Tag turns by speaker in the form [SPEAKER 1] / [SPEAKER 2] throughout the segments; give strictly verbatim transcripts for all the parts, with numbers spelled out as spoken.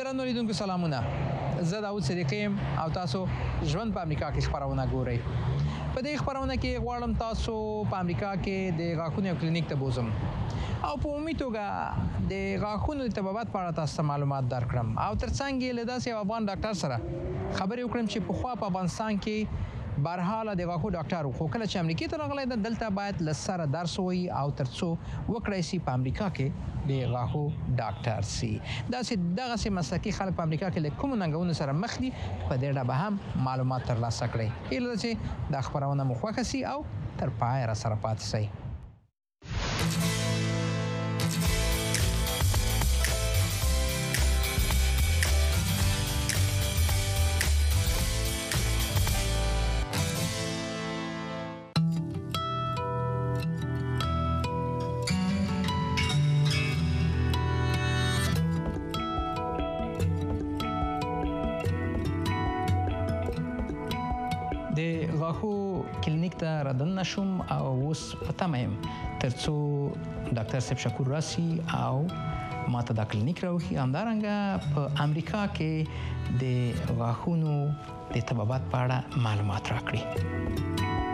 [SPEAKER 1] درنو لیدونکو سلامونه، زه داود صدیقی یم او تاسو ژوند په امریکا کې خپرونه ګورئ. په دې خپرونه کې غواړم تاسو په امریکا کې د غاښونو یو کلینیک ته بوزم او په عمومي توګه د غاښونو د طبابت په اړه تاسو ته معلومات درکړم او ترڅنګ یې له داسې یو افغان ډاکټر سره خبرې وکړم چې پخوا په افغانستان کې برحاله د غاښو ډاکټر و، خو کله چې امریکې ته راغلی ده دلته باید له سره درس ووایي او تر څو وکړی سي په امریکا کې د غاښو ډاکټر سي. داسې دغسې مسلکي خلک په امریکا کې له کومو ننګونو سره مخ دي په دې اړه به هم معلومات ترلاسه کړئ. هیله ده چې دا خپرونه مو خوښه سي او تر پایه راسره پاتې سئ. د غاښو کلینیک ته رادننه شوم او اوس په تمه یم تر څو ډاکټر صاحب شکور راسي او ماته دا کلینیک راوښي. همدارنګه په امریکا کې د غاښونو د طبابت په اړه معلومات راکړي.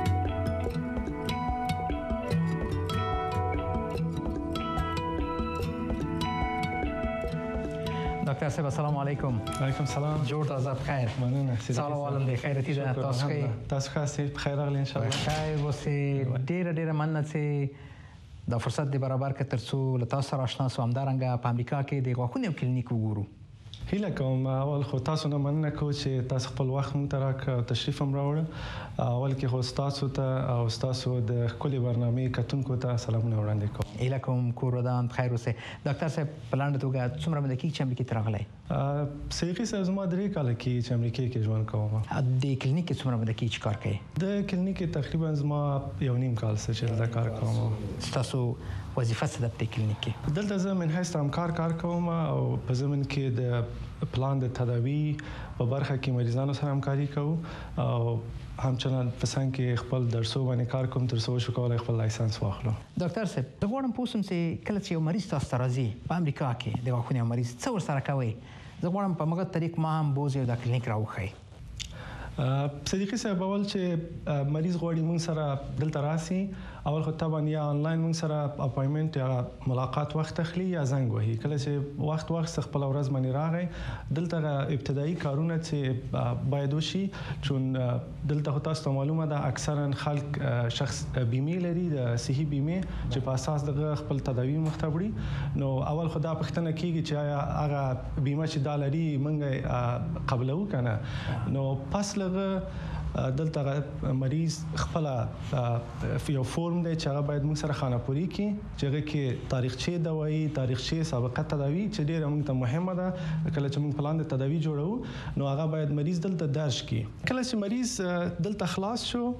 [SPEAKER 1] ډاکټر صاحب السلام علیکم.
[SPEAKER 2] وعلیکم السلام.
[SPEAKER 1] جوړ تازه بخیر.
[SPEAKER 2] مننه.
[SPEAKER 1] سلام علیکم. د خیرتي ده تاسو کې
[SPEAKER 2] تاسو خاصه بخیر راغلی ان شاء الله.
[SPEAKER 1] خیر اوسې ډیره ډیره مننه چې دا فرصت دی برابر کړ تر څو له تاسو سره آشنا سو. همدارنګه په امریکا کې د غاښونو یو کلینیک وګورو.
[SPEAKER 2] هیله کوم اول خو تاسو نه مننه کوم چې تاسو خپل وخت مونږ ته راکړ، تشریف هم راوړ. اول کې خو تاسو ته او تاسو د خپلې برنامې کتونکو ته سلامونه وړاندې کوم.
[SPEAKER 1] هیله کوم کور ودان بخیر اوسئ. ډاکټر صاحب په لنډه توګه څومره مده کېږي چې امریکې ته راغلی؟
[SPEAKER 2] صدیقي صاحب زما درې کاله کېږي چې امریکې کې ژوند کوم.
[SPEAKER 1] د کلینیک کې څومره مده کېږي چې کار کوئ؟
[SPEAKER 2] د کلینیک کې تقریبا زما یو نیم کال څه چې دلته کار کوم.
[SPEAKER 1] ستاسو وظیفه څه ده په دې کلینیک کې؟
[SPEAKER 2] دلته زه من حیث همکار کار کوم او په ضمن کې د پلان د تداوی په برخه کې مریضانو سره همکاري کوو او همچنان په څنګ کې خپل درسو باندې کار کوم تر څو شو کولای خپل لایسنس واخلو.
[SPEAKER 1] ډاکټر صاحب زه غواړم پوه شم چې کله چې یو مریض تاسو ته راځي په امریکا کې د غاښونو یو مریض څه ورسره کوئ؟ زه غواړم په مغه طریق ما هم بوز یو دا کلینیک راوښیي.
[SPEAKER 2] صدیقي صاحب اول چې مریض غواړي مونږ سره دلته راسي اول خو طبعا یا آنلاین مونږ سره اپاینټمنت یا ملاقات وخت اخلي یا زنګ وهي. کله چې وخت وخت خپل ورځ باندې راغی دلته ابتدایي کارونه چې باید وشي چون دلته خو تاسو ته معلومه ده اکثرا خلک شخص بیمه لري د صحي بیمه چې په اساس دغه خپل تداوی مختبري. نو اول خو دا پوښتنه کیږي چې آیا هغه بیمه چې دا لري مونږ قبلو کنه. نو پس دلته مریض خپل یو فورم دی چې هغه باید موږ سره خانه‌پوري کړي چې هغه کې تاریخچه دوايي، تاریخچه سابقه تداوی چې ډیره موږ ته مهمه ده. کله چې موږ پلان د تداوی جوړو نو هغه باید مریض دلته درج کړي. کله چې مریض دلته خلاص شو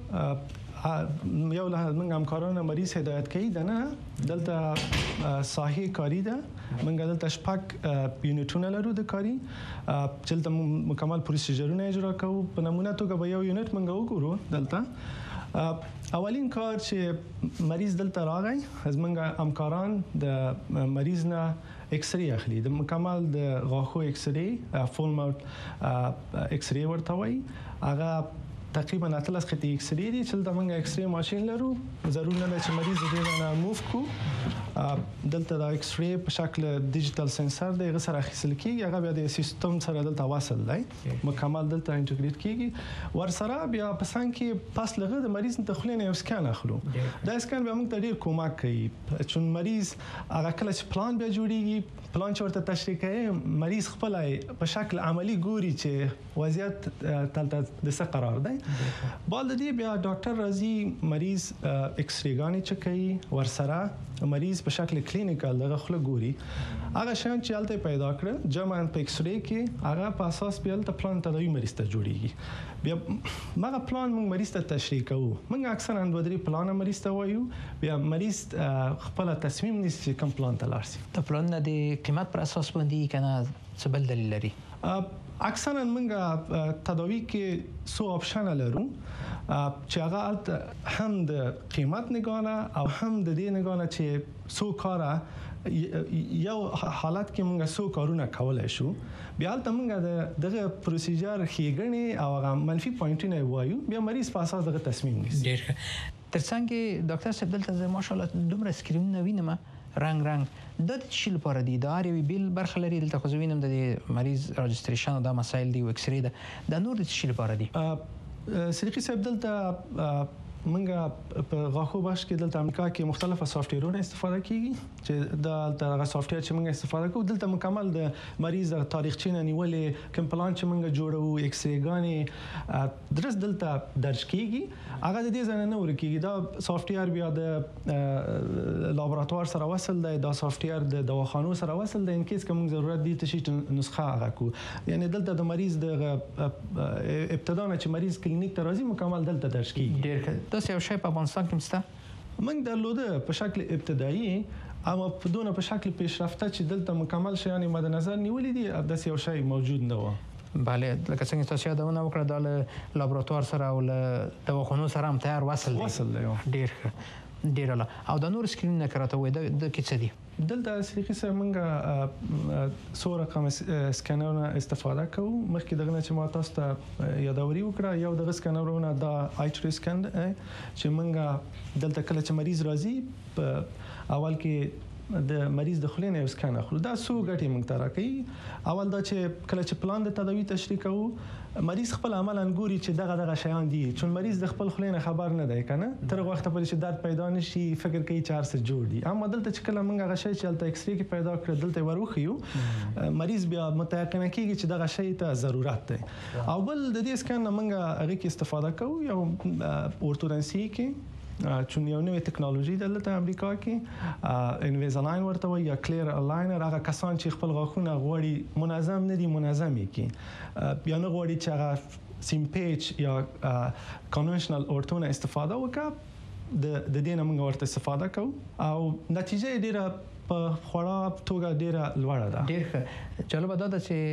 [SPEAKER 2] یو له موږ همکارانو مریض هدایت کوي ده نه دلته ساحې کاری ده. موږ دلته شپږ یونټونه لرو د کاری چې دلته مکمل پروسیجرونه اجرا کوو. په نمونه توګه به یو یونټ موږ وګورو دلته. اولین کار چې مریض دلته راغی زموږ همکاران د مریض نه ایکس ری اخلي. د مکمل د غاښو ایکس ری فول ماوث ایکس ری ورته وایي. هغه تقریبا اتلس خطي ایکس ری دي چې د موږ ایکس ری ماشين لرو. ضروري نه ده چې مریض دې نه موف کو. دلته د ایکس ری په شکل ډیجیټل سنسر دی هغه سره اخیستل کیږي. هغه بیا د سیستم سره دلته وصل دی مکمل دلته انټیګریټ کیږي. ور سره بیا په څنګ کې پاس لغه د مریض ته خلینه یو سکان اخلو. دا سکان به موږ ته ډیر کومک کوي چون مریض هغه کله چې پلان بیا جوړیږي پلان چې ورته تشریح کوي مریض خپل په شکل عملی ګوري چې وضعیت تلته د څه قرار دی. بال د دې بیا ډاکټر راځي مریض ایکس ری غانې چکوي ور سره مریض په شکل کلینیکل دغه خله ګوري. هغه شان چې الته پیدا کړ جمع په ایکس ری کې هغه په اساس بیا ته پلان تداوی مریض ته جوړیږي. بیا مغه پلان موږ مریض ته تشریح کوو. موږ اکثرا دوه درې پلان مریض ته وایو بیا مریض خپل تصمیم نیسي کوم پلان ته لاړ شي.
[SPEAKER 1] د پلان د قیمت پر اساس باندې کنه څه بل دلیل لري؟
[SPEAKER 2] اکثرا موږ تداوی کې سو آپشن لرو چې هغه هم د قیمت نگانه او هم د دې نگانه چې سو کاره یو حالت کې موږ سو کارونه کولای شو بیا ته موږ دغه پروسیجر خېګنې او هغه منفي پوینټونه وایو بیا مریض په اساس دغه تصمیم نیسي.
[SPEAKER 1] ډیر ترڅنګ ډاکټر صاحب دلته ماشاءالله دومره سکرینونه وینم رنگ رنگ د شیل لپاره دي د اړ یو بیل برخه لري دلته خو وینم د مریض رجستریشن دا مسایل دي او ایکس ری ده د نور د شیل لپاره دي.
[SPEAKER 2] صدیقی صاحب دلته منګه په غاښو بخش کې دلته امریکا کې مختلفه سافټویرونه استفاده کیږي چې د هغه سافټویر چې موږ استفاده کوو دلته مکمل د مریض د تاریخچې نه نیولې کوم پلان چې موږ جوړو ایکس ری غانې درس دلته درج کیږي هغه د دې ځای نه ورکیږي دا سافټویر بیا د لابراتوار سره وصل دی دا سافټویر د دواخانو سره وصل دی ان کیس کوم ضرورت دي ته شي نسخه هغه کو یعنی دلته د مریض د ابتدا نه چې مریض کلینیک ته راځي مکمل دلته درج کیږي.
[SPEAKER 1] ډیر داسې یو شی په افغانستان کې مشته؟
[SPEAKER 2] موږ درلوده په شکل ابتدایي اما په دونه په شکل پیشرفته چې دلته مکمل شیان مد نظر نیولې دي داسې یو شی موجود نه و.
[SPEAKER 1] بله لکه څنګه تاسو یادونه وکړه د لابراتوار سره او له دواخانو سره هم تیار وصل دی.
[SPEAKER 2] وصل دی
[SPEAKER 1] ډیر ډیر لا او د نور سکرین نه کراته وای د کې څه دي
[SPEAKER 2] دلته صدیقی سره موږ څو رقم سکینرونه استفاده کوو مخکې دغه چې ما تاسو ته یادوري وکړه یو دغه سکینرونه د آی ټری سکین چې موږ دلته کله چې مریض راځي په اول کې د مریض د خلینې یو سکین اخلو دا څو ګټې موږ ته راکوي اول دا چې کله چې پلان د تداوی تشریح کوو مریض خپل عملاً ګوري چې دغه دغه شیان دي چې مریض د خپل خلینې خبر نه دی کنه تر وخت پورې چې درد پیدا نشي فکر کوي چې هر څه جوړ دي اما دلته چې کله موږ هغه شی چې دلته ایکس ری کې پیدا کړ دلته وروخیو مریض بیا متيقن کیږي چې دغه شی ته ضرورت دی او بل د دې سکین موږ هغه کې استفاده کوو یو اورتودنسي کې چون یو نوې ټکنالوژي دلته امریکا کې انویزالاین ورته وایي یا کلیر الاینر هغه کسان چې خپل غاښونه غوړي منظم نه دي منظمي کې بیا نه غوړي چې هغه سیم پیچ یا کنونشنل اورتونه استفاده وکړي د د دې نه موږ ورته استفاده کوو او نتیجه ډیره په خورا توګه ډیره لوړه ده.
[SPEAKER 1] ډیر ښه چلو به دا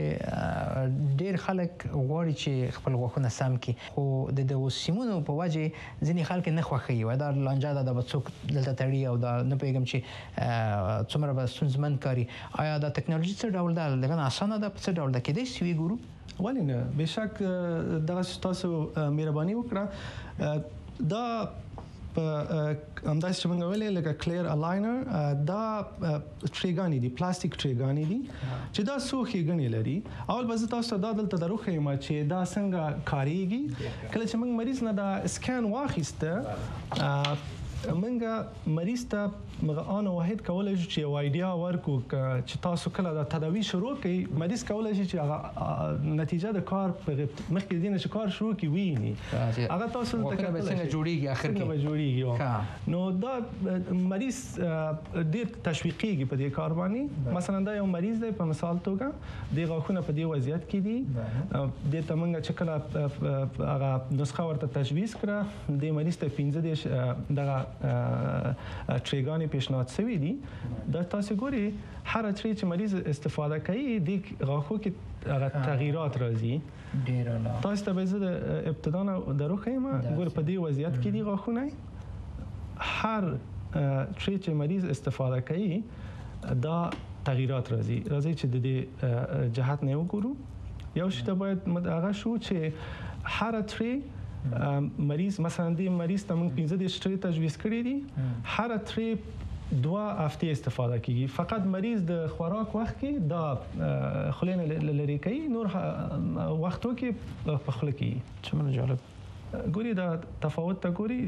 [SPEAKER 1] چې ډیر خلک غواړي چې خپل غاښونه سم کړي خو د دغو سیمونو په وجه ځینې خلک نه خوښوي وایي دا لانجه ده دا به څوک دلته تړي او دا نه پوهېږم چې څومره به ستونزمن کاري آیا دا ټکنالوژي څه ډول ده لږ اسانه ده په څه ډول ده کېدای شي وګورو
[SPEAKER 2] ولې نه بېشک دغه تاسو مهرباني وکړه دا په همداسې چې موږ ویلې لکه کلیر الاینر دا ټریګانی دي پلاستیک ټریګانی دي چې دا څو ښېګڼې لري اول به زه تاسو ته دا دلته دروښیم چې دا څنګه کاریږي کله چې موږ مریض نه دا سکین واخیسته موږ مریض ته موږ آن واحد کولای شو چې یو ایډیا ورکو چې تاسو کله دا تداوی شروع کړئ مریض کولای شي چې هغه نتیجه د کار په مخکې دینه چې کار شروع کی ویني هغه تاسو ته
[SPEAKER 1] څنګه جوړیږي اخر کې
[SPEAKER 2] څنګه جوړیږي نو دا مریض ډیر تشویقیږي په دې کار باندې مثلا دا یو مریض دی په مثال توګه د غاښونه په دې وضعیت کې دي د تمنګ چې کله هغه نسخه ورته تجویز کړه د مریض ته پنځه دیش دغه ټریګانی پیشنهاد شوی دي دا تاسو ګوري هر ټری چې مریض استفاده کوي د غاښو کې هغه تغییرات راځي
[SPEAKER 1] ډیر نه
[SPEAKER 2] تاسو ته به زه د ابتدا نه دروخم ګور په دې وضعیت کې دي غاښونه هر ټری چې مریض استفاده کوي دا تغییرات راځي راځي چې د دې جهت نه وګورو یو شی ته باید هغه شو چې هر ټری مریض مثلا دی مریض ته موږ پنځه د شټری تجویز کړی دي هر تری دوه هفته استفاده کیږي فقط مریض د خوراک وخت کې دا خلینه لری کوي نور وختو کې په خله کې
[SPEAKER 1] څومره جالب
[SPEAKER 2] ګوري دا تفاوت ته ګوري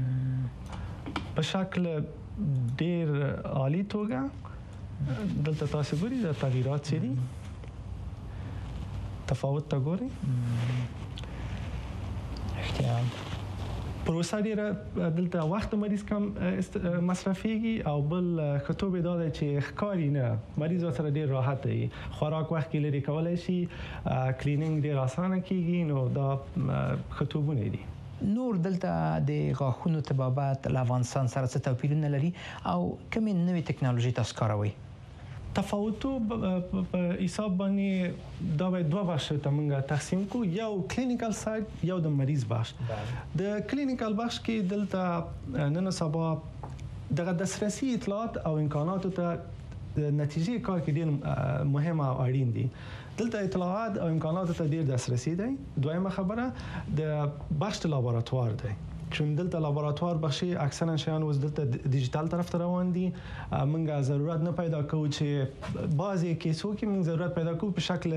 [SPEAKER 2] په شکل ډیر عالی توګه دلته تاسو ګوري دا تغییرات څه دي تفاوت ته ګوري پروسه ډیره دلته وخت مریض کم مصرفيږي او بل خطوبه دا چې ښکاری نه مریض سره ډیر راحت دی خوراک وخت کې لري کولای شي کلینینګ ډیر اسانه کیږي نو دا خطوبونه دي
[SPEAKER 1] نور دلته د غاښونو طبابت له افغانستان سره څه توپیرونه لري او کومې نوې ټکنالوژي تاسو کاروئ
[SPEAKER 2] تفاوتو په حساب باندې دا به دوه بخش ته موږ تقسیم کو یو کلینیکل ساید یو د مریض بخش د کلینیکل بخش کې دلته نن سبا دغه دسترسي اطلاعات او امکاناتو ته د نتیجې کار کې ډېر مهم او اړین دي دلته اطلاعات او امکاناتو ته ډېر دسترسي دی دویمه خبره د بخش لابراتوار دی چون دلته لابراتوار بخشي اکثرا شیان اوس دلته دیجیټل طرف ته روان دي موږ ضرورت نه پیدا کوو چې بعضی کیسو کې موږ ضرورت پیدا کوو په شکل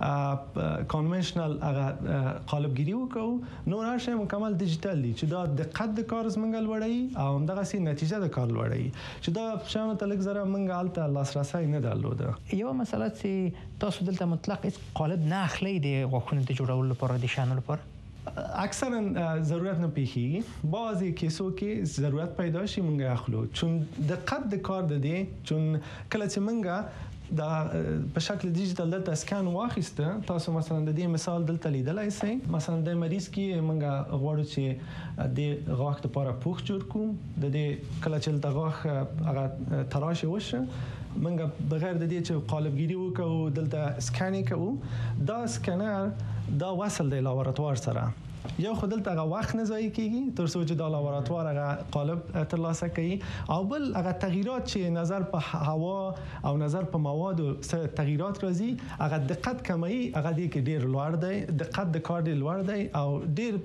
[SPEAKER 2] کنونشنل قالبګيري وکړو نو هر شی مکمل دیجیټل دي چې دا دقت د کار زمنګ لوړی او همدغه سي نتیجه د کار لوړی چې دا شانو ته لږ زره موږ الته لاسرسي نه درلوده
[SPEAKER 1] یو مسله چې تاسو دلته مطلق هیڅ قالب نه اخلي د غوښتنې د جوړولو لپاره د شانو لپاره
[SPEAKER 2] اکثرا ضرورت نه پیښیږي بعضی کیسو کې ضرورت پیدا شي مونږه اخلو چون دقت د کار د دې چون کله چې مونږه د په شکل ډیجیټل دلته سکان واخیسته تاسو مثلا د دې مثال دلته لیدلای شئ مثلا د مریض کې مونږه غواړو چې د غاښ لپاره پوښ جوړ کوم د دې کله چې د غاښ هغه تراشه وشه منګه بغیر د دې چې قالبګيري وکړو دلته سکانینګ کوو دا سکانر دا وصل دی لابراتوار سره یو خدل ته وخت نه ضایع کیږي تر څو چې د لابراتوار هغه قالب ترلاسه کوي او بل هغه تغیرات چې نظر په هوا او نظر په مواد سره تغیرات راځي هغه دقت کموي هغه دې کې ډیر لوړ دی دقت د کار ډیر لوړ دی او ډیر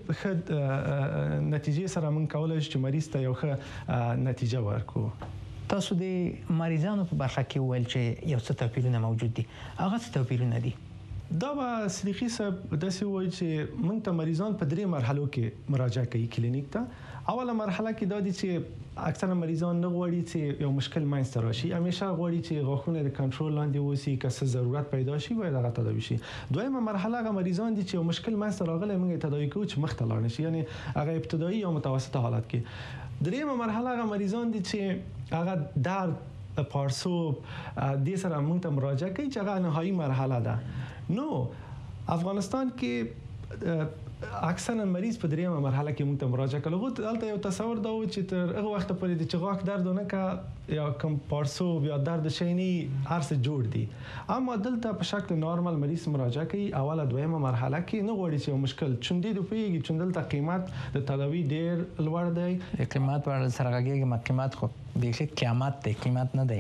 [SPEAKER 2] ښه نتیجې سره من کولای شو چې مریض ته یو ښه نتیجه ورکړو
[SPEAKER 1] تاسو د مریضانو په برخه کې ویل چې یو څه توپیرونه موجود دي هغه څه توپیرونه دي
[SPEAKER 2] دا به صدیقي صاحب داسې وایي چې موږ ته مریضان په درې مرحلو کې مراجعه کوي کلینیک ته اوله مرحله کې دا دي چې اکثره مریضان نه غواړي چې یو مشکل منځته راشي همیشه غواړي چې غاښونه د کنټرول لاندې وسی که څه ضرورت پیدا شي باید هغه تداوي شي دویمه مرحله هغه مریضان دي چې یو مشکل منځته راغلی موږ تداوي کوو چې مخ ته لاړ نشي یعنی هغه ابتدایي یا متوسطه حالت کې دریمه مرحله هغه مریضان دي چې هغه درد پارسوب دې سره موږ ته مراجعه کوي چې هغه نهایی مرحله ده نو افغانستان کې اکثرا مریض په دریمه مرحله کې موږ ته مراجعه کوي غوښتل دلته یو تصور دا و چې تر هغه وخت پورې د چغاک درد نه کا یا کم پارسوب یا درد شینی هر څه جوړ دي اما دلته په شکل نورمال مریض مراجعه کوي اوله دویمه مرحله کې نه غوړي چې مشکل چوندې د پیږي چې دلته قیمت د تداوی ډیر لوړ دی
[SPEAKER 1] قیمت ور سره غږیږي قیمت خو بیخي قیمت دی قیمت نه دی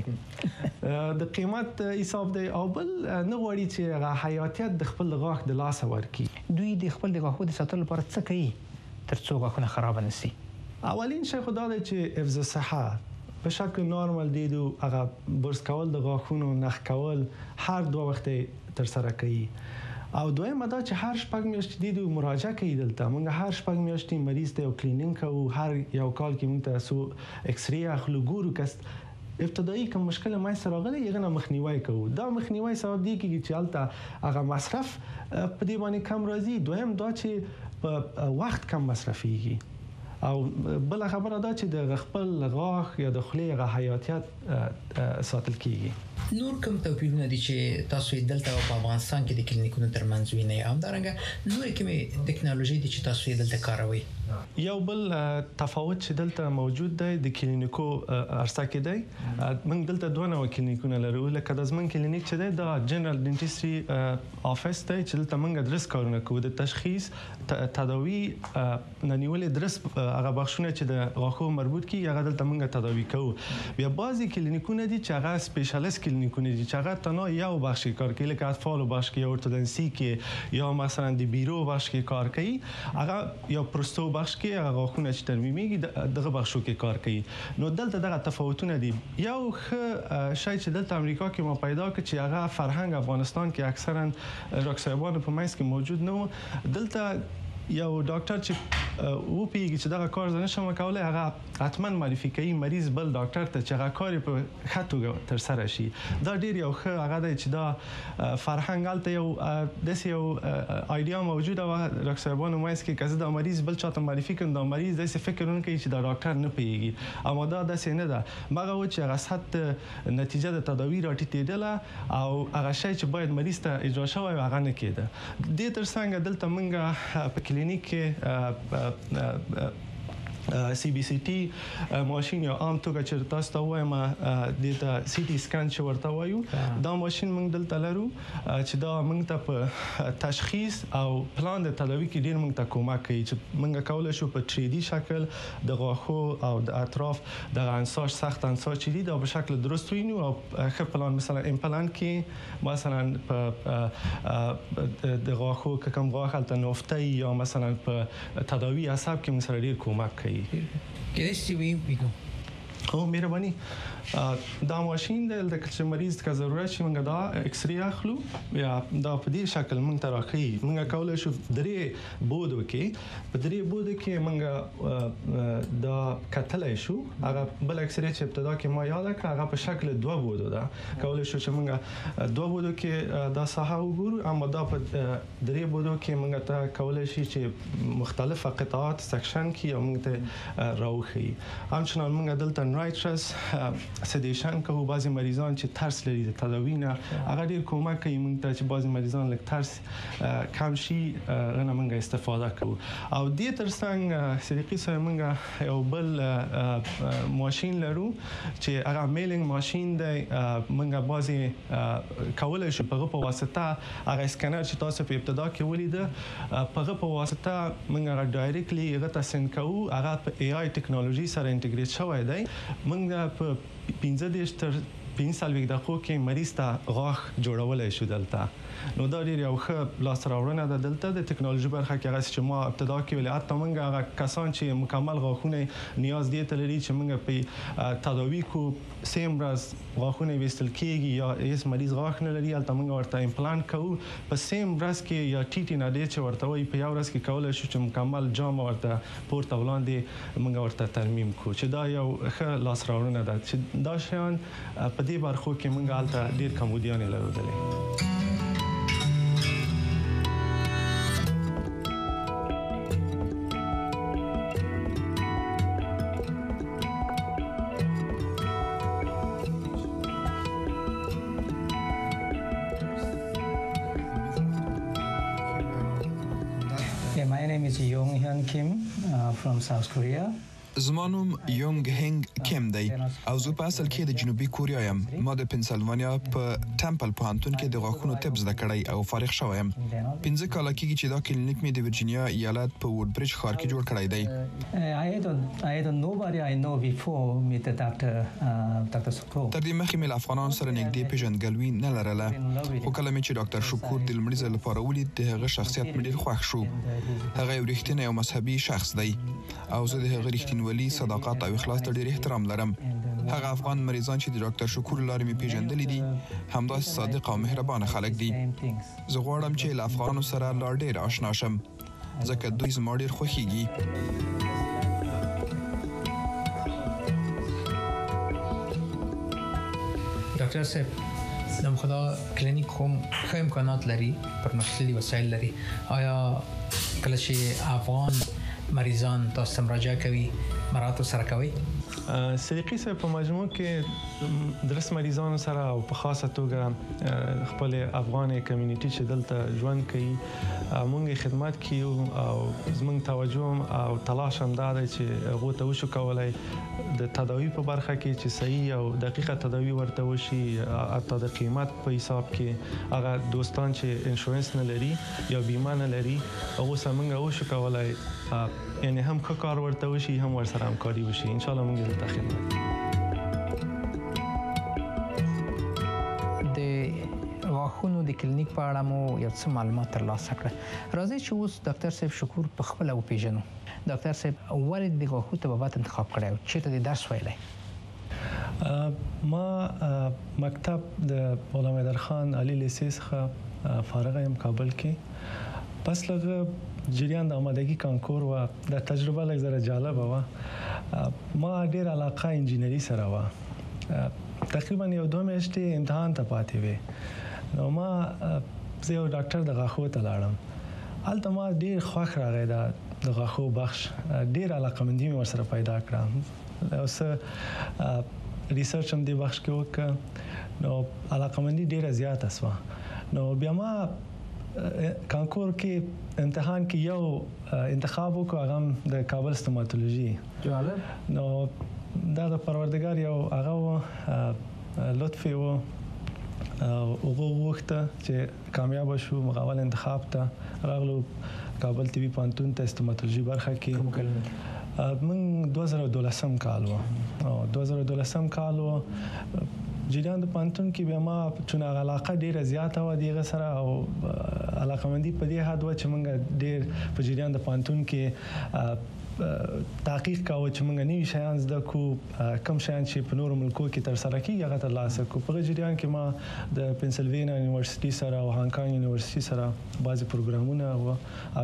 [SPEAKER 2] د قیمت حساب دی او بل نه غوړي چې هغه حیاتیت د خپل غاښ د لاس ورکی
[SPEAKER 1] دوی د خپل د غاښو د ساتلو لپاره څه کوي ترڅو غاښونه خراب نه شي
[SPEAKER 2] اولین شی خدای دی چې حفظ صحه په شکل نورمال دی دو هغه برس کول د غاښونو نخ کول هر دوه وخت تر سره کوي او دویمه دا چې هر شپږ میاشتې دی دو مراجعه کوي دلته موږ هر شپږ میاشتې مریض ته یو کلینینګ کوو هر یو کال کې موږ ته سو ایکس ری اخلو ګورو کست ابتدایي کوم مشکل ما سره غلې یغه نه مخنیوي کوو دا مخنیوي سبب دی چې الته هغه مصرف په دې باندې کم راځي دویم دا چې په وخت کم مصرفيږي او بل خبره دا چې د خپل غاښ یا د خولې غ حیاتیت ساتل کیږي
[SPEAKER 1] نور کوم توپیرونه دي چې تاسو دلته په افغانستان کې د کلینیکونو ترمنځ وینئ هم درنګ نور کومه ټکنالوژي دي چې تاسو دلته کاروي
[SPEAKER 2] یو بل تفاوت چې دلته موجود دی د کلینیکو ارسا کې دی موږ دلته دوه نوع کلینیکونه لرو لکه د زمون کلینیک چې دی د جنرال ډنټستري افیس دی چې دلته موږ درس کارونه کوو د تشخیص تداوی ننیولې درس هغه بخښونه چې د غاښو مربوط کی هغه دلته موږ تداوی کوو بیا بعضی کلینیکونه دي چې هغه سپیشلیست کلینیکونه دي چې هغه تنها یو بخش کار کوي لکه اطفال بخش کې اورتودنسی کې یا مثلا د بیرو بخش کې کار کوي هغه یا پروستو بخش کې هغه غاښونه چې ترمیمي دغه بخشو کې کار کوي نو دلته دغه تفاوتونه دي یو ښه شی چې دلته امریکا کې ما پیدا کړ چې هغه فرهنګ افغانستان کې اکثرا راکسایبانو په منځ کې موجود نه و دلته یو ډاکټر چې و پیږي چې دا کار زنه شمه کولای هغه حتما معرفي کوي مریض بل ډاکټر ته چې هغه کار په خاطر تر سره شي دا ډیر یو ښه هغه دی چې دا فرهنګ الته یو د یو ایډیا موجوده و راکسایبانو مایس کې کزه دا مریض بل چاته معرفي کړي دا مریض داسې فکر نه کوي چې دا ډاکټر نه پیږي اما دا داسې نه ده مګر و چې هغه ست نتیجه د تداوی راټیټېدله او هغه شی چې باید مریض ته اجرا شوی هغه نه کېده د تر څنګه دلته منګه په کلینیک کې سی بي سي ټي ماشين یو عام توګه چې تاسو ته وایم د ته سی ټي سکان چې ورته وایو دا ماشين موږ دلته لرو چې دا موږ ته په تشخیص او پلان د تداوی کې ډیر موږ ته کومک کوي چې موږ کولای شو په تھری ډي شکل د غاښو او د اطراف د انساج سخت انساج چې دي دا په شکل درست وینو او ښه پلان مثلا امپلانت کې مثلا په د غاښو کوم غاښ هلته نفته یا مثلا په تداوی عصب کې موږ سره ډیر کومک کوي.
[SPEAKER 1] کېدای شي وي ویګو
[SPEAKER 2] او مهرباني دا ماشين د چې مریض کا ضرورت شي موږ دا ایکس ری اخلو یا دا په دې شکل موږ ته راخی موږ کولای شو درې بودو کې په درې بودو کې موږ دا کتلای شو هغه بل ایکس ری چې ابتدا کې ما یاد کړ هغه په شکل دوه بودو دا کولای شو چې موږ دوه بودو کې دا ساحه وګورو اما دا په درې بودو کې موږ ته کولای شي چې مختلفه قطعات سکشن کې موږ ته راوخی همچنان موږ دلته نایترس سدیشن کوو بعضی مریضان چې ترس لري د تداوی نه هغه ډیر کومک کوي موږ ته چې بعضی مریضان لږ ترس کم شي غنه موږ استفاده کوو او دې ترڅنګ صدیقي صاحب موږ یو بل ماشين لرو چې هغه میلینګ ماشين دی موږ بعضی کولای شو په په واسطه هغه اسکینر چې تاسو په ابتدا کې ولیده په په واسطه موږ هغه ډایرکټلی هغه تاسو کوو هغه په ای آی ټیکنالوژي سره انټیګریټ شوی دی موږ په پنځه دیرش تر پنځه څلوېښت دقیقو کې مریض ته غاښ جوړولی شو دلته نو دا ډیر یو ښه لاسته راوړنه ده دلته د ټیکنالوژي برخه کې هغه چې ما ابتدا کې ویل حتی موږ هغه کسان چې مکمل غاښونه نیاز دي ته لري چې موږ په تداوی کو سیم ورځ غاښونه ویستل کېږي یا هیڅ مریض غاښ نه لري هلته موږ ورته امپلانت کوو په سیم ورځ کې یا ټي ټي نادې چې ورته وایي په یو ورځ کې کولی شو چې مکمل جام ورته پورته وړاندې موږ ورته ترمیم کړو چې دا یو ښه لاسته راوړنه ده چې دا شیان په دې برخو کې موږ هلته ډېر کمودیانې لرودلې.
[SPEAKER 3] Yeah, my name is Yong Hyun Kim uh, from South Korea.
[SPEAKER 4] زما نوم یونګ هنګ کیم دی او زه په اصل کې د جنوبي کوریا یم. ما د پنسلوانیا په ټمپل پوهنتون کې د غاښونو طب زده کړی او فارغ شوی یم. پنځه کاله کېږي چې دا کلینیک مې د ورجینیا ایالت په ووډ برج ښار کې جوړ کړی دی.
[SPEAKER 3] I don't I don't nobody I know before meet the doctor uh, Doctor Shakur.
[SPEAKER 4] تر دې مخکې مې له افغانانو سره نږدې پیژندګلوي نه لرله خو کله مې چې ډاکټر شکور د لومړي ځل لپاره ولید د هغه شخصیت مې ډېر خوښ شو. هغه یو رښتینی او مذهبي شخص دی او زه د هغه رښتینولي صداقت او اخلاص ته ډېر احترام لرم. هغه افغان مریضان چې د ډاکټر شکور لارې مې پیژندلي دي همداسې صادق او مهربانه خلک دي. زه غواړم چې له افغانانو سره لا ډېر آشنا شم ځکه دوی زما ډېر خوښیږي.
[SPEAKER 1] ډاکټر صاحب نام خدا کلینیک هم ښه امکانات لري پرمختللي وسایل لري آیا کله چې افغان مریضان تاسو ته مراجعه کوي مراتب سره کوي؟
[SPEAKER 2] صدیقي صاحب په مجموع کې درس مریضانو سره او په خاصه توګه خپل افغان کمیونټي چې دلته ژوند کوي موږ خدمت کوو او زموږ توجه او تلاش هم دا دی چې هغوی ته وشو کولی د تداوی په برخه کې چې صحیح او دقیقه تداوی ورته وشي حتی د قیمت په حساب کې هغه دوستان چې انشورنس نه لري یا بیمه نه لري هغوی سره موږ وشو کولی یعنی هم ښه کار ورته وشي هم ورسره همکاري وشي انشاءالله موږ دلته خدمت
[SPEAKER 1] د غاښونو د کلینیک په اړه مو یو څه معلومات ترلاسه کړه. راځئ چې اوس ډاکټر صاحب شکور په خپله وپېژنو. ډاکټر صاحب ولې د غاښو طبابت انتخاب کړی او چېرته د درس ویلی؟
[SPEAKER 2] ما مکتب د غلام حیدرخان علي لیسې څخه فارغ یم کابل کې. پس لږ جریان د آمادگی کانکور و د تجربه لږ زره جالبه و. ما ډېر علاقه انجینری سره و. تقریبا یو دوه میاشتې امتحان ته پاتې وې نو ما زه یو ډاکټر د غاښو ته لاړم. هلته ما ډېر خوښ راغی د غاښو بخش ډېر علاقمندي مې ورسره پیدا کړه او څه ریسرچ هم دې بخش کې وکړه نو علاقمندي ډېره زیاته شوه. نو بیا ما کانکور کې امتحان کې یو انتخاب وکړ هغه د کابل ستوماتولوژي
[SPEAKER 1] جالب
[SPEAKER 2] نو دا د پروردګار یو هغه لطف و هغه وخت چې کامیاب شو مغاول انتخاب ته راغلو کابل ټي وي پانتون ته ستوماتولوژي برخه کې من دوه زره دولسم کال و او دوه زره دولسم کال و جریان د پانتون کې بیا ما چونه علاقه ډیره زیاته و دیغه سره او علاقمندي په دې حد و چې موږ ډیر په جریان د پانتون کې تحقیق کاوه چې موږ نوي شیان زده کو کم شیان چې په نورو ملکو کې تر سره کیږي هغه ترلاسه کو په جریان کې ما د پنسلوانیا یونیورسيټي سره او هانګ کانګ یونیورسيټي سره بعضي پروګرامونه او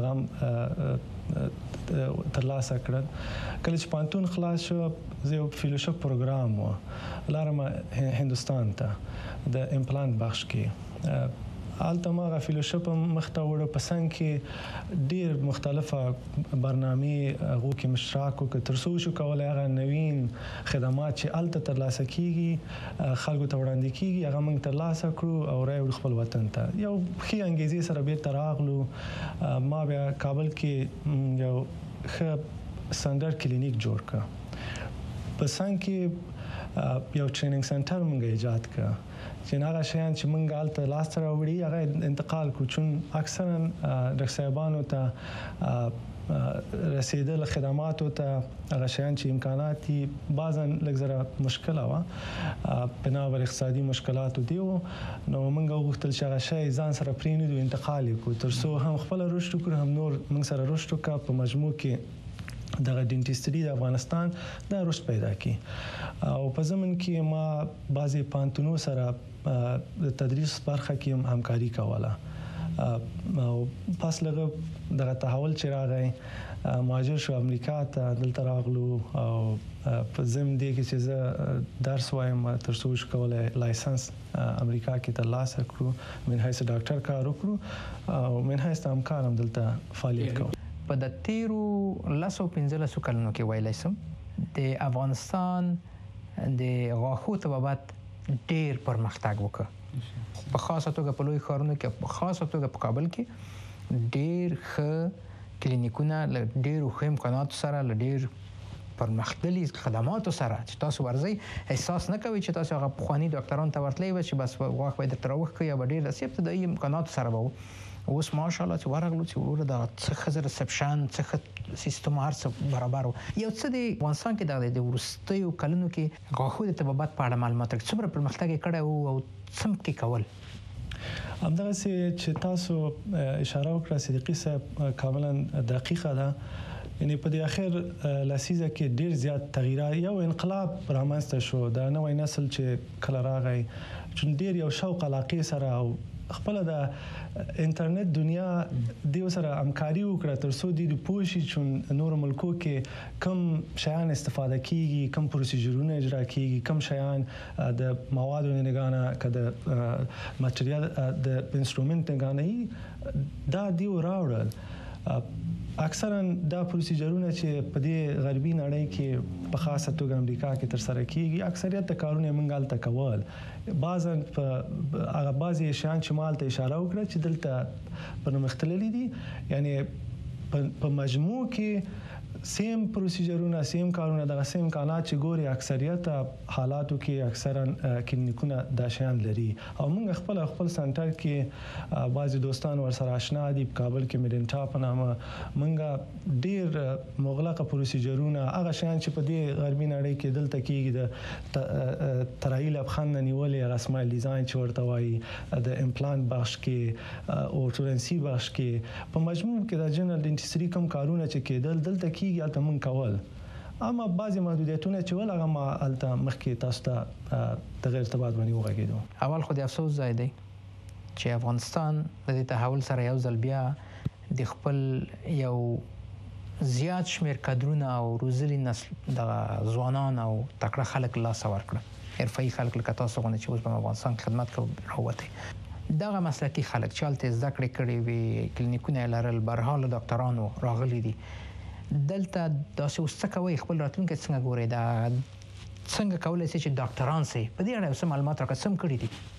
[SPEAKER 2] هغه ترلاسه کړل کله چې پانتون خلاص شو زه یو فیلوشپ پروګرام و لارم هندستان ته د امپلانت بخش کې آلته ما غا فیلوشپ مخته وړه پسند کې ډیر مختلفه برنامه هغه کې مشترک او ترسو شو کولای هغه نوین خدمات چې آلته ترلاسه کیږي خلکو ته وړاندې کیږي هغه موږ ترلاسه کړو او راوړ خپل وطن ته یو خي انګیزي سره به تراغلو ما بیا کابل کې یو ښه سټانډرډ کلینیک جوړ کړ پسند کې یو ټریننګ سنټر موږ ایجاد کړ چې هغه شیان چې موږ آلته لاس ته راوړي هغه انتقال کو چون اکثرا ډاکټر صاحبانو ته رسیدل خدماتو ته هغه شیان چې امکانات دي بعضا لږ مشکله و بنابر اقتصادي مشکلات دي نو موږ غوښتل چې هغه شی ځان سره پرېنیدو انتقال کو ترڅو هم خپل رشد کړو هم نور موږ سره رشد وکړو په مجموع کې دغه ډینټیستري د افغانستان د رشد پیدا کی او په زمن کې ما بعضی پانتونو سره د تدریس برخه کې همکاري کوله او پس لغه دغه تحول چې راغی مهاجر شو امریکا ته دلته راغلو او په زم دې کې چې زه درس وایم تر څو چې کوله لایسنس امریکا کې ترلاسه کړو من هیڅ ډاکټر کار وکړو او من هیڅ همکار هم دلته فعالیت کوم
[SPEAKER 1] په د تیرو لسو پنځلسو کلونو کې ویلای سم د افغانستان د غاښو طبابت ډیر پرمختګ وکړ په خاصه توګه په لوی ښارونو کې په خاصه توګه په کابل کې ډیر ښه کلینیکونه له ډیرو ښه امکاناتو سره له ډیر پرمختللي خدماتو سره چې تاسو ورځي احساس نه کوئ چې تاسو هغه پخوانی ډاکټران ته ورتلئ چې بس غاښ به درته راوښکي یا به ډیر د ابتدایي امکاناتو سره به اوس ماشاءالله چې ورغلو چې وروره د څه خزر رسپشن څه سیستم هر څه برابر یو څه د افغانستان کې د ورستیو کلونو کې غاښو د طبابت په اړه معلومات راکړئ څومره پرمختګ کړی او څه کې کول
[SPEAKER 2] همدغه چې تاسو اشاره وکړه صدیقي صاحب کاملا دقیقه ده یعنی په دې اخر لسیزه کې ډیر زیات تغیرات یو انقلاب رامنځته شو د نوې نسل چې کله راغی چې ډیر یو شوق علاقه سره او خپل د انټرنیټ دنیا دیو سره همکاري وکړه تر څو د پوښي چې نور ملکو کې کم شیان استفاده کیږي کم پروسیجرونه اجرا کیږي کم شیان د موادو نه کده ماتریال د انسټرومنت نه دا دیو راوړل اکثرا دا پروسیجرونه چې په دې غربي نړۍ کې په خاصه توګه امریکا کې تر سره کیږي اکثریت د کارونه منګال تکول بعضا په هغه بعضي شیان چې مال ته اشاره وکړه چې دلته په مختللي دي یعنی په مجموع کې سیم پروسیجرونه سیم کارونه د سیم امکانات چې ګوري اکثریت حالاتو کې اکثرا کلینیکونه د شیان لري او موږ خپل خپل سنټر کې بعضي دوستان ور سره آشنا دي په کابل کې میډنټا په نامه موږ ډیر مغلقه پروسیجرونه هغه شیان چې په دې غربي نړۍ کې دلته کېږي د ترایل افخان نیولې رسمای ډیزاین چې ورته وایي د امپلانت بخش کې او ټورنسي بخش کې په مجموع کې د جنرال ډینټیستري کوم کارونه چې کېدل دلته کې الته من کول اما بعضی محدودیتونه چې ول هغه ما الته مخکې تاسو ته د غیر ارتباط باندې وغږیدو
[SPEAKER 1] اول خو د افسوس ځای دی چې افغانستان د دې تحول سره یو ځل بیا د خپل یو زیات شمیر کادرونه او روزلي نسل د ځوانان او تکړه خلک لاس ورکړه حرفي خلک لکه تاسو غوښنه چې اوس په افغانستان خدمت کوي راوته دغه مسلکي خلک چې الته زده کړې کړې وي کلینیکونه لرل برحال ډاکټرانو راغلي دي دلته تاسو څه کوي خپل راتلونکي څنګه ګوري دا څنګه کولای شي چې ډاکټران سي په دې اړه څه معلومات راکړم کړی دي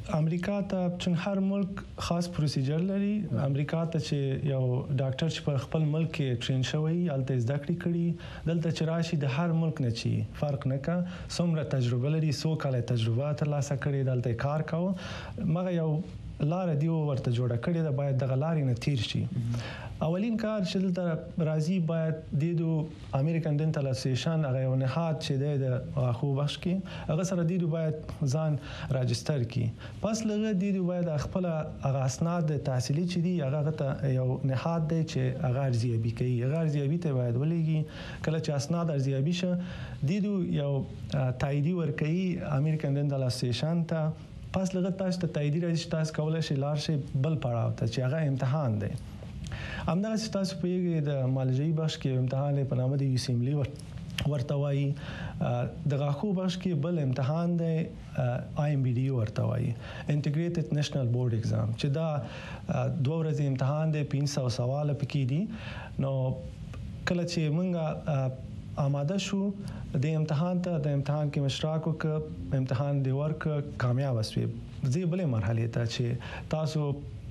[SPEAKER 2] امریکا ته چې هر ملک خاص پروسیجر لري امریکا ته چې یو ډاکټر چې په خپل ملک کې ټرین شوی الته زده کړې کړي دلته چې راشي د هر ملک نه چی فرق نه کا څومره تجربه لري څو کاله تجربه ترلاسه کړي دلته کار کاوه مګر یو لار دی ورته جوړه کړې ده باید د غلارې نه تیر شي اولین کار چې دلته راځي باید د امریکن ډنټل اسوسییشن هغه یو نهاد چې د خو بخش کې هغه سره دی باید ځان راجستر کړي پس لږه دی باید خپل هغه اسناد تحصیلي چې دی هغه ته یو نهاد دی چې هغه ارزیابي کوي هغه ارزیابي ته باید ولېږي کله چې اسناد ارزیابي شه دی یو تاییدي ورکړي امریکن ډنټل اسوسییشن ته پس لږه تاسو ته تایید راځي تاسو کولای شئ لار شي بل پړاو ته چې هغه امتحان دی همدغه چې تاسو په د مالجی بخش کې امتحان په نامه د یوسیملی ورته وایي د غاښو بخش کې بل امتحان دی آی ام بی ډي ورته وایي انټیګریټډ نېشنل بورډ ایگزام چې دا دوه ورځې امتحان دی پنځه سوه سوال پکې دي نو کله چې موږ آماده شو د امتحان ته د امتحان کې مشترک وک امتحان دی ورک کامیاب وسوي زی بلې مرحله ته چې تاسو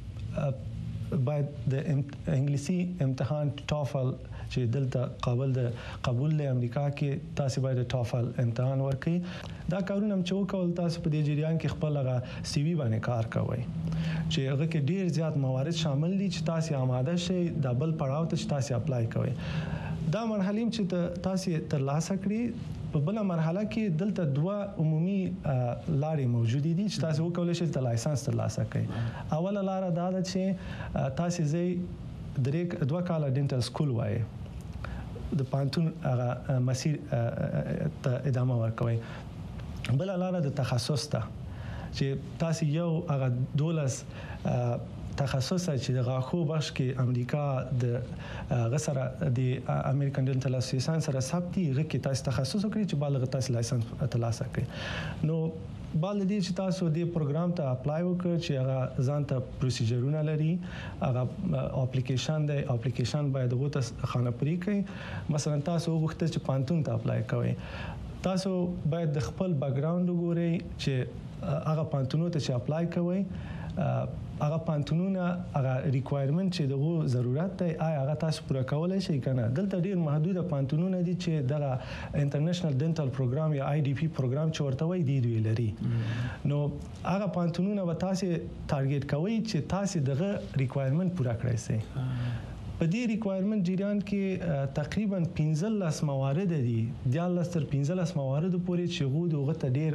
[SPEAKER 2] باید د انګلیسي امتحان ټافل چې دلته قابل د قبول له امریکا کې تاسو باید ټافل امتحان ورکړئ دا کارونه هم چې وکول تاسو په دې جریان کې خپل هغه سی وی باندې کار کوئ چې هغه کې ډیر زیات موارد شامل دي چې تاسو آماده شئ د بل پړاو ته تاسو اپلای کوئ دا مرحله چې تاسو ترلاسه کړئ په بل مرحله کې دلته دوه عمومي لارې موجود دي چې تاسو وکولای شئ د لایسنس ترلاسه کړئ اوله لار دا ده چې تاسو زی درې دوه کاله ډنټل سکول وایي د پانتون هغه مسیر ته ادامه ورکوي بل لار د تخصص ته چې تاسو یو هغه دولس تخصص چې د غاښو بخش کې امریکا د غسر د امریکن ډنټل اسوسییشن سره ثبتي غو کې تاسو تخصص وکړي چې بالغ تاسو لایسنس ترلاسه کړئ نو بل دې چې تاسو د پروګرام ته اپلای وکړئ چې هغه ځان ته پروسیجرونه لري هغه اپلیکیشن دی اپلیکیشن باید غوته خانپری کړئ مثلا تاسو وغوښتل چې پانتون ته اپلای کوئ تاسو باید د خپل بیک ګراوند وګورئ چې هغه پانتونو ته چې اپلای کوئ هغه پانتونونه هغه ریکوایرمنت چې دغه ضرورت دی آیا هغه تاسو پوره کولای شئ کنه دلته ډیر محدود پانتونونه دي چې دغه انټرنیشنل ډنټل پروګرام یا آی ډي پی پروګرام چې ورته وایي دی دوی لري نو هغه پانتونونه به تاسو ټارګټ کوئ چې تاسو دغه ریکوایرمنت پوره کړئ سي په دې ریکوایرمنت جریان کې تقریبا پنځلس موارد دي د لستر پنځلس موارد پورې چې غو دغه ته ډیر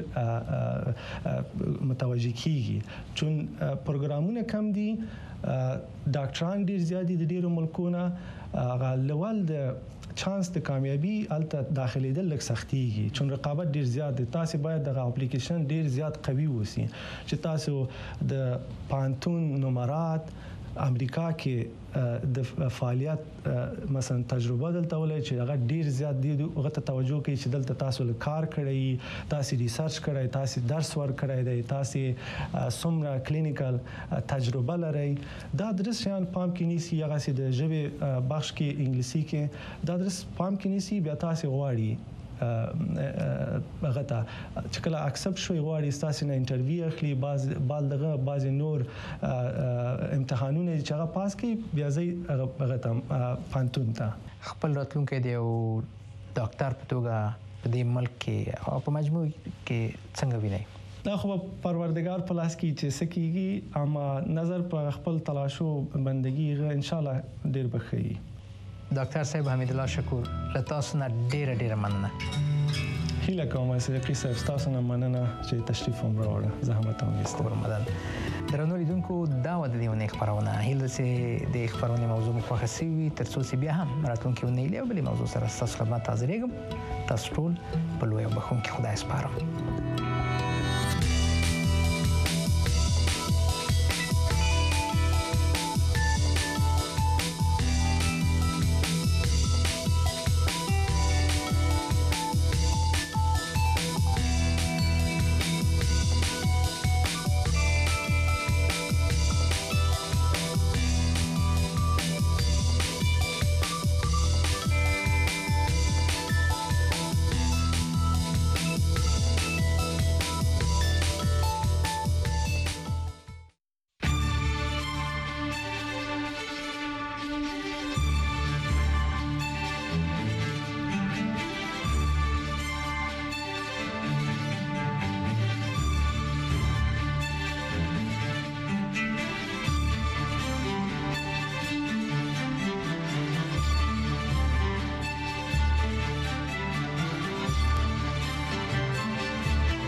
[SPEAKER 2] متوجي کیږي چون پروګرامونه کم دي ډاکټران ډیر زیات دي د ډیرو ملکونو غا لول د چانس د کامیابی الته داخلي د لک سختيږي چون رقابت ډیر زیات دي تاسو باید د اپلیکیشن ډیر زیات قوي وسی چې تاسو د پانتون نمبرات امریکا کې د فعالیت مثلا تجربه دلته ولې چې هغه ډیر زیات دي هغه ته توجه کوي چې دلته تاسو له کار کړی تاسو ریسرچ کړی تاسو درس ور کړی دی تاسو څومره کلینیکل تجربه لري دا درس شان پام کې نیسی هغه سي د ژبه بخش کې انګلیسي کې دا درس پام کې نیسی بیا تاسو غواړي هغه ته چې کله اکسپټ شوی غواړي تاسو نه انټرویو اخلي باز بالغه باز نور امتحانونه چې هغه پاس کړي بیا ځي هغه ته پانتون ته
[SPEAKER 1] خپل راتلونکي دی او ډاکټر په توګه په دې ملک کې او په مجموع کې څنګه ویني
[SPEAKER 2] دا خو پروردگار په لاس کې چې سکیږي اما نظر په خپل تلاشو بندگی غ ان شاء الله ډیر بخي
[SPEAKER 1] ډاکټر صاحب حمید الله شکور له تاسو نه ډیره ډیره مننه
[SPEAKER 2] هیله کوم چې کیسه تاسو نه مننه چې تشریف هم راوړل زحمت هم وستو
[SPEAKER 1] رمضان درنو لیدونکو دا و د دې ونه خبرونه هیله چې د خبرونه موضوع مو خوښ شي ترڅو چې بیا هم راتلونکي ونه له بلې موضوع سره تاسو خدمت حاضرېږم تاسو ټول په لوی او بخون کې خدای سپارم